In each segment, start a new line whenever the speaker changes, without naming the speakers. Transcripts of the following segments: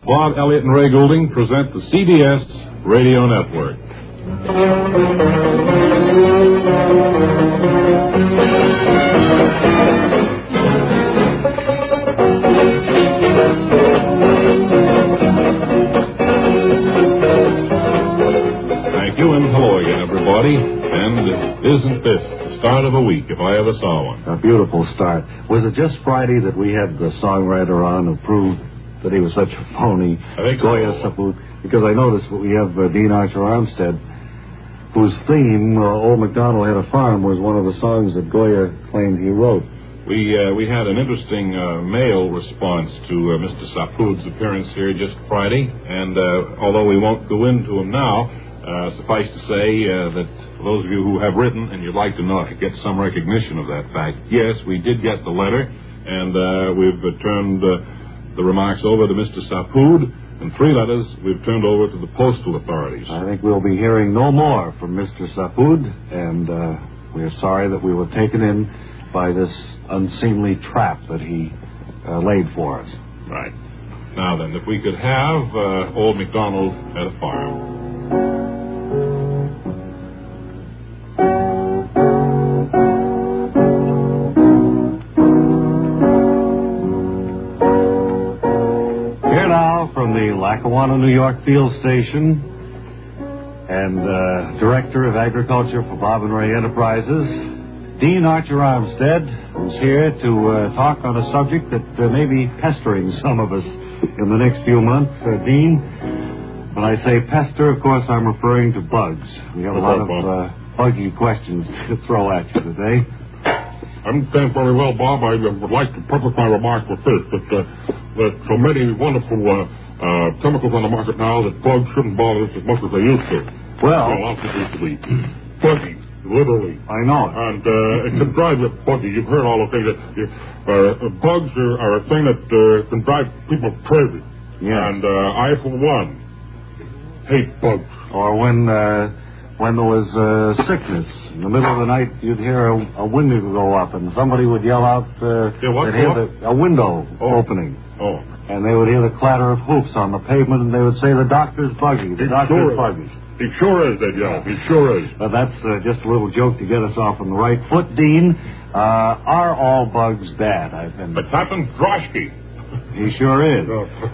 Bob Elliott and Ray Goulding present the CBS Radio Network. Thank you, and hello again, everybody. And isn't this the start of a week, if I ever saw one?
A beautiful start. Was it just Friday that we had the songwriter on who proved that he was such a phony?
I think
Goya
so.
Saput. Because I noticed that we have Dean Archer Armstead, whose theme, Old MacDonald Had a Farm, was one of the songs that Goya claimed he wrote.
We had an interesting mail response to Mr. Saput's appearance here just Friday, and although we won't go into him now, suffice to say that for those of you who have written and you'd like to know, get some recognition of that fact, yes, we did get the letter, and we've turned the remarks over to Mr. Saput, and 3 letters we've turned over to the postal authorities.
I think we'll be hearing no more from Mr. Saput, and we're sorry that we were taken in by this unseemly trap that he laid for us.
Right. Now then, if we could have Old MacDonald Had a Farm.
Lackawanna, New York Field Station, and Director of Agriculture for Bob and Ray Enterprises, Dean Archer Armstead, who's here to talk on a subject that may be pestering some of us in the next few months. Dean, when I say pester, of course, I'm referring to bugs. We have a lot of buggy questions to throw at you today.
I understand very well, Bob. I would like to preface my remarks with this, that so many wonderful chemicals on the market now that bugs shouldn't bother us as much as they used to.
Well,
lots of used to be buggy, literally.
I know it.
And it can drive you buggy. You've heard all the things that bugs are a thing that can drive people crazy.
Yeah.
And I, for one, hate bugs.
Or when there was sickness in the middle of the night, you'd hear a window go up, and somebody would yell out. They'd hear a window opening.
Oh.
And they would hear the clatter of hoofs on the pavement, and they would say, "The doctor's buggy. The doctor's buggy."
He sure is, they'd yell. He sure is.
But that's just a little joke to get us off on the right foot, Dean. Are all bugs bad?
But Captain Drosky.
He sure is.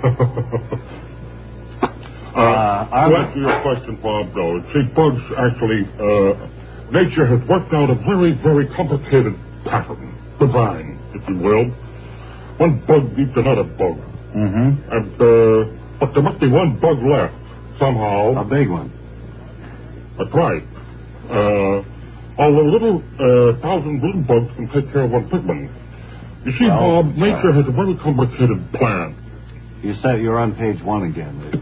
To answer your question, Bob, though, see, bugs actually, nature has worked out a very, very complicated pattern, design, if you will. One bug eats another bug.
Mm-hmm.
And, but there must be one bug left, somehow.
A big one.
That's right. Although little, 1,000 little bugs can take care of one big one. You see, Bob, nature has a very complicated plan.
You said you're on page 1 again.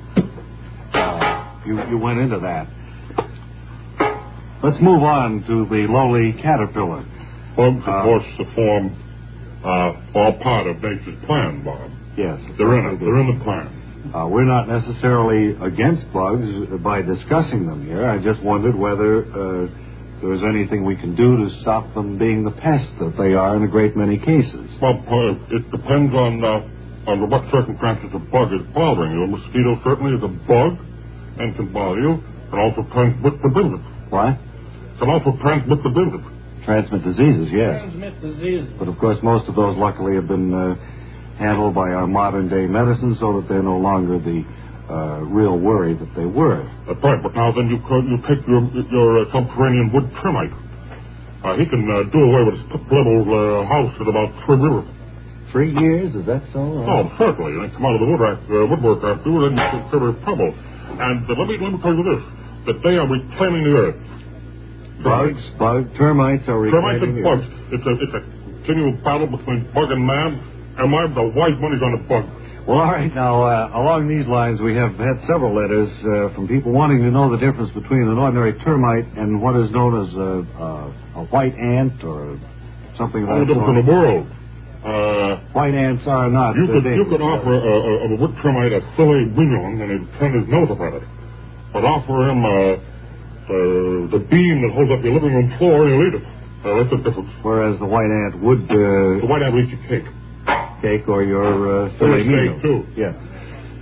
You went into that. Let's move on to the lowly caterpillar.
Bugs, of course, form all part of nature's plan, Bob.
Yes.
They're in it. They're in the plan.
We're not necessarily against bugs by discussing them here. I just wondered whether there's anything we can do to stop them being the pest that they are in a great many cases.
Well, it depends on what circumstances a bug is bothering you. A mosquito certainly is a bug and can bother you. Can also transmit the business.
What?
Can also transmit the business.
Transmit diseases, yes.
Transmit diseases.
But of course, most of those luckily have been handled by our modern day medicine, so that they're no longer the real worry that they were.
That's right. But now then you take your subterranean wood termite. He can do away with his little house in about 3 years.
3 years? Is that so?
Oh, certainly. And come out of the woodwork after, then you consider trouble. And let me tell you this, that they are reclaiming the earth.
Termites are reclaiming the earth.
Bugs. It's a continual battle between bug and man, and the wise money's on the bug.
Well, all right. Now, along these lines, we have had several letters from people wanting to know the difference between an ordinary termite and what is known as a white ant or something of that sort.
All in the world.
White ants are not.
You could offer a wood termite a filet mignon and he'd turn his nose up at it. But offer him the beam that holds up your living room floor and he'll eat it. That's the difference.
Whereas the white ant would...
the white ant will eat your cake.
Cake or your filet mignon.
Steak, too.
Yeah.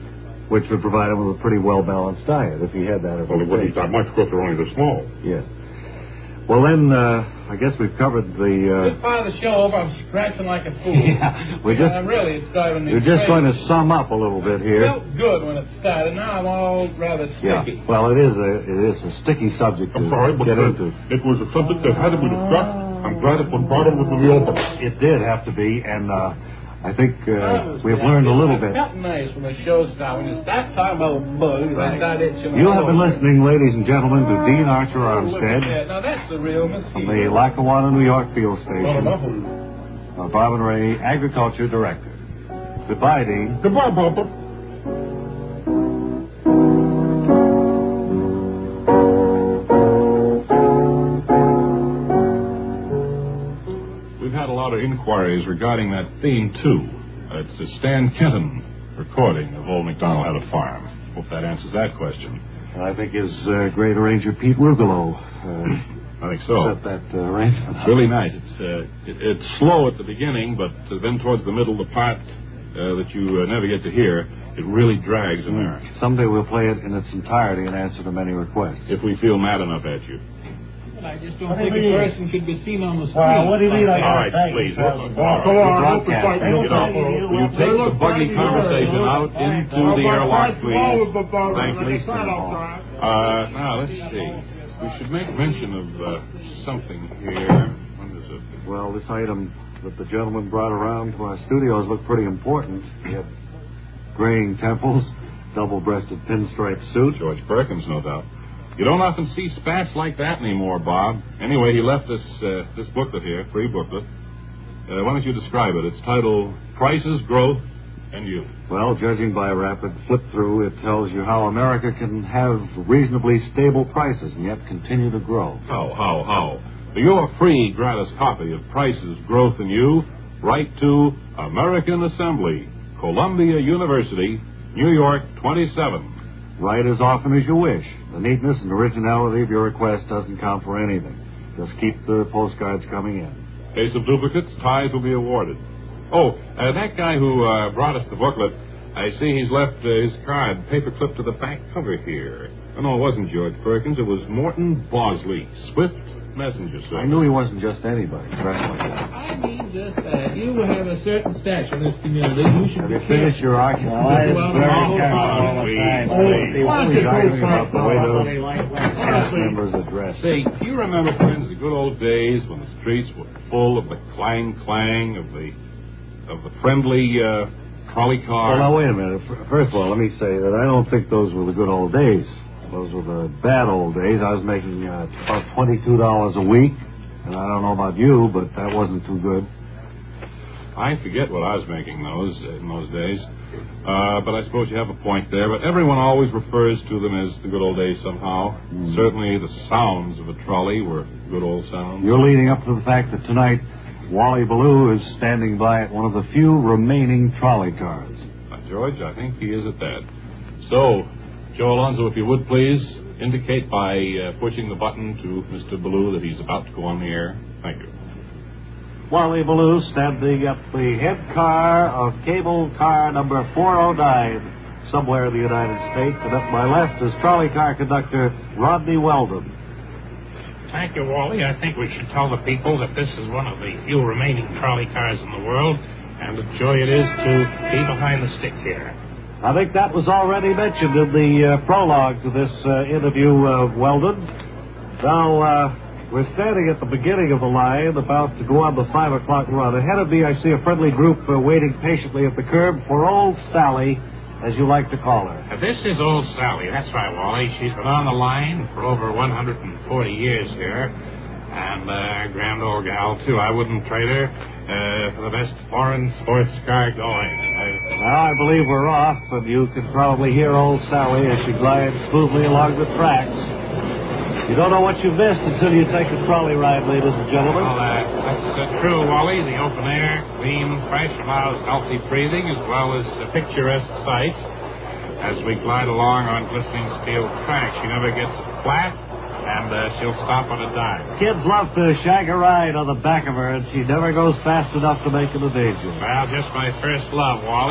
which would provide him with a pretty well-balanced diet if he had that.
Well, it wouldn't eat that much because they're only this small.
Yes. Well, then, I guess we've covered the...
This part of the show over, I'm scratching like a fool.
Yeah,
really, it's driving me
We're just
crazy.
going to sum up a little bit here.
It felt good when it started. Now I'm all rather sticky.
Yeah. Well, it is a sticky subject to
I'm sorry, but
get into.
it was a subject that had to be discussed. I'm glad it was brought over to the open.
It did have to be, and I think we've learned a little bit.
It felt nice when the show started. When you start talking about bugs,
Right.
I start itching.
You have been listening, ladies and gentlemen, to Dean Archer Armstead
Yeah, now that's the real
from
mosquito.
the Lackawanna, New York Field Station,
Not enough.
Bob and Ray, Agriculture Director. Goodbye, Dean.
Goodbye, Papa.
We've had a lot of inquiries regarding that theme, too. It's a Stan Kenton recording of Old MacDonald Had a Farm. Hope that answers that question.
And I think his great arranger, Pete Rugolo,
I think so.
set that arrangement up.
Really nice. It's slow at the beginning, but then towards the middle, the part that you never get to hear, it really drags in there.
Someday we'll play it in its entirety and answer to many requests.
If we feel mad enough at you.
I just don't think a person should be seen on the screen.
What do you mean?
All right, please.
Go on.
You take the buggy conversation out into the airlock, please. Thank you. Now, let's see. We should make mention of something here. What is it?
Well, this item that the gentleman brought around to our studios looked pretty important. He had graying temples, double-breasted pinstripe suit.
George Perkins, no doubt. You don't often see spats like that anymore, Bob. Anyway, he left us this booklet here, free booklet. Why don't you describe it? It's titled Prices, Growth, and Youth.
Well, judging by a rapid flip-through, it tells you how America can have reasonably stable prices and yet continue to grow.
How? For your free gratis copy of Prices, Growth, and Youth, write to American Assembly, Columbia University, New York 27.
Write as often as you wish. The neatness and originality of your request doesn't count for anything. Just keep the postcards coming in.
Case of duplicates, ties will be awarded. Oh, that guy who brought us the booklet, I see he's left his card paper-clipped to the back cover here. Oh, no, it wasn't George Perkins. It was Morton Bosley, Swift Messenger Service.
I knew he wasn't just anybody dressed like that.
I mean just that. You have a certain stature in this community. You should
Have
be
you finished your argument? Please arguing about the way those cast members address.
Say, do you remember, friends, the good old days when the streets were full of the clang of the friendly trolley car?
Well, now, wait a minute. First of all, let me say that I don't think those were the good old days. Those were the bad old days. I was making about $22 a week, and I don't know about you, but that wasn't too good.
I forget what I was making in those days, but I suppose you have a point there. But everyone always refers to them as the good old days somehow. Certainly the sounds of a trolley were good old sounds.
You're leading up to the fact that tonight Wally Ballou is standing by at one of the few remaining trolley cars.
George, I think he is at that. So, Joe Alonzo, if you would please indicate by pushing the button to Mr. Ballou that he's about to go on the air. Thank you.
Wally Ballou standing at the head car of cable car number 409, somewhere in the United States, and at my left is trolley car conductor Rodney Weldon.
Thank you, Wally. I think we should tell the people that this is one of the few remaining trolley cars in the world, and a joy it is to be behind the stick here.
I think that was already mentioned in the prologue to this interview, Weldon. Now, we're standing at the beginning of the line, about to go on the 5 o'clock run. Ahead of me, I see a friendly group waiting patiently at the curb for old Sally, as you like to call her.
This is old Sally. That's right, Wally. She's been on the line for over 140 years here, and a grand old gal, too. I wouldn't trade her for the best foreign sports car going.
Now, I believe we're off, and you can probably hear old Sally as she glides smoothly along the tracks. You don't know what you've missed until you take a trolley ride, ladies and gentlemen.
Well, that's true, Wally. The open air, clean, fresh, allows healthy breathing as well as picturesque sights. As we glide along on glistening steel tracks, she never gets flat, and she'll stop on a dime.
Kids love to shag a ride on the back of her, and she never goes fast enough to make them a danger.
Well, just my first love, Wally.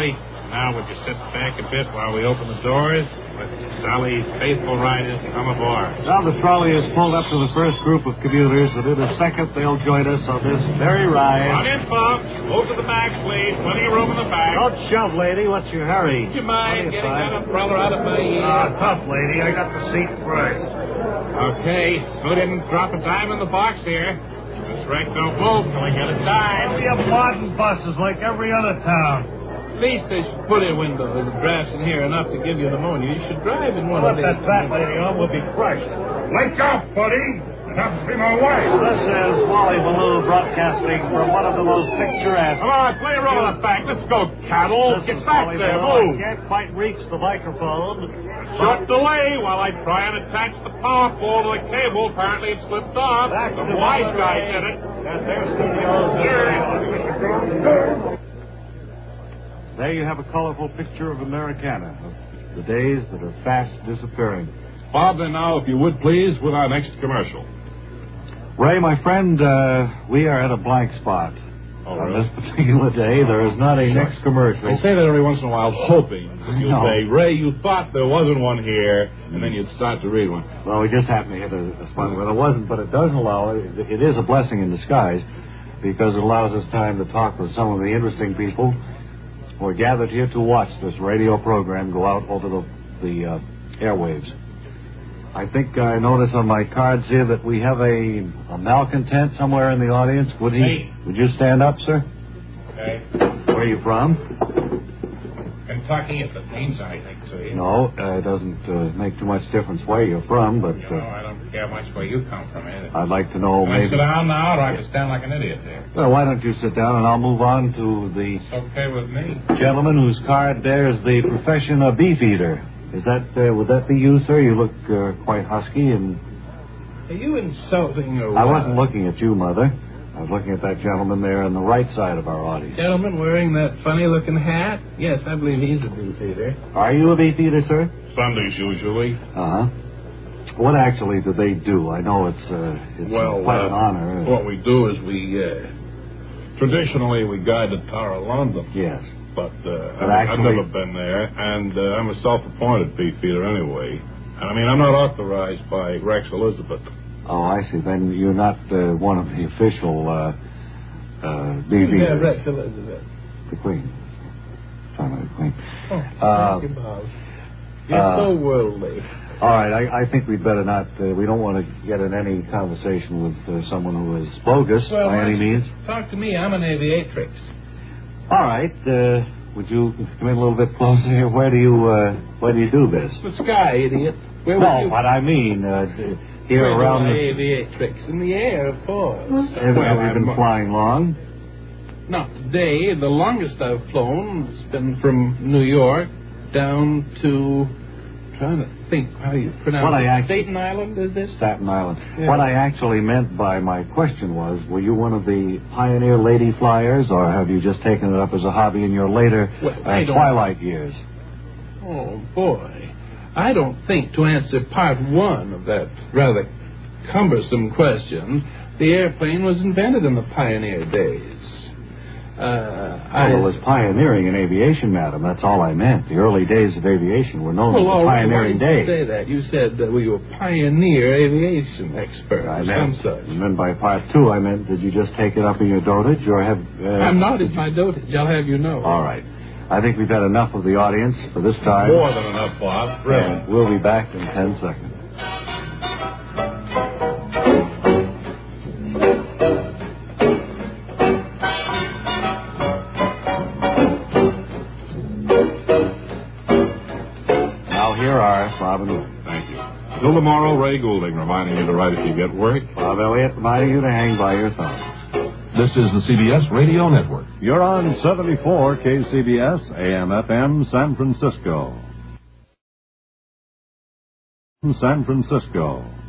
Now, would you sit back a bit while we open the doors? Let Sally's faithful riders come aboard.
Now the trolley is pulled up to the first group of commuters, and in a second they'll join us on this very ride.
On in, folks. Move to the back, please. Plenty of room in the back.
Don't shove, lady. What's your hurry?
Would you mind getting that umbrella out of my ear?
Tough, lady. I got the seat first.
Okay. Who didn't drop a dime in the box here? This wreck don't move till I get a dime.
We have modern buses like every other town.
At least they should put a window with the drafts in here enough to give you pneumonia. You should drive in one of these.
Let that fat lady on. We'll be crushed.
Wake up, buddy. It happens to be my wife.
This is Wally Ballou broadcasting from one of the most picturesque.
Come on, play a roll of back. Let's go, cattle.
This
Get
is
back
Wally
there.
Ballou. I
Move.
can't quite reach the microphone.
Short delay while I try and attach the power pole to the cable. Apparently it slipped off.
Back to
Some wise guy
Monterey.
did it.
At their studios. There you have a colorful picture of Americana, of the days that are fast disappearing.
Bob, then now, if you would please, with our next commercial.
Ray, my friend, we are at a blank spot.
Oh,
On
really?
this particular day, there is not a next commercial.
I say that every once in a while, hoping that you'll
No.
say, Ray, you thought there wasn't one here, and then you'd start to read one.
Well, we just happened to hit a spot where there wasn't, but it does allow, it is a blessing in disguise, because it allows us time to talk with some of the interesting people who are gathered here to watch this radio program go out over the airwaves. I think I noticed on my cards here that we have a malcontent somewhere in the audience. Would you stand up, sir?
Okay.
Where are you from?
Kentucky, if it means anything to you.
No, it doesn't make too much difference where you're from, but
You know, I don't care much where you come from, either.
I'd like to know
Can I
maybe...
sit down now, or I can stand like an idiot there?
Well, why don't you sit down and I'll move on to the
It's okay with me.
gentleman whose card bears the profession of beefeater. Is that, would that be you, sir? You look quite husky and...
Are you insulting or
I
what?
wasn't looking at you, Mother. I was looking at that gentleman there on the right side of our audience.
Gentleman wearing that funny-looking hat? Yes, I believe he's a beefeater.
Are you a beefeater, sir?
Sundays, usually.
Uh-huh. What actually do they do? I know it's quite an honor.
What we do is traditionally we guide the Tower of London.
Yes.
But
actually-
I've never been there, and I'm a self-appointed beefeater anyway. And I mean, I'm not authorized by Rex Elizabeth.
Oh, I see. Then you're not one of the official beefeaters.
Yeah, Rex Elizabeth.
The Queen. Sorry, the Queen.
Oh, thank you, Bob. You're so worldly.
All right, I think we'd better not. We don't want to get in any conversation with someone who is bogus by any means.
Talk to me. I'm an aviatrix.
All right. Would you come in a little bit closer here? Where do you do this?
The sky, idiot. Where would
No,
you...
what I mean here
Where
around
do I
the.
aviatrix? In the air, of course.
Have you been flying long?
Not today. The longest I've flown has been from New York down to... trying to think how you pronounce
What
it.
I
Staten Island, is this?
Staten Island.
Yeah.
What I actually meant by my question was, were you one of the pioneer lady flyers, or have you just taken it up as a hobby in your later
Well, I don't-
twilight years?
Oh, boy. I don't think, to answer part one of that rather cumbersome question, the airplane was invented in the pioneer days.
It was pioneering in aviation, madam. That's all I meant. The early days of aviation were known as the
all right,
pioneering
why didn't you
days.
say that? You said that we were pioneer aviation expert
I
or
meant,
some such.
and then by part two, I meant, did you just take it up in your dotage, or have...
I'm not in my dotage, I'll have you know.
All right. I think we've had enough of the audience for this time.
More than enough, Bob. Really.
And we'll be back in 10 seconds. Now here are Bob and Ray.
Thank you. Till tomorrow, Ray Goulding reminding you to write if you get work.
Bob Elliott reminding you to hang by your thumb.
This is the CBS Radio Network.
You're on 74 KCBS, AM/FM, San Francisco. San Francisco.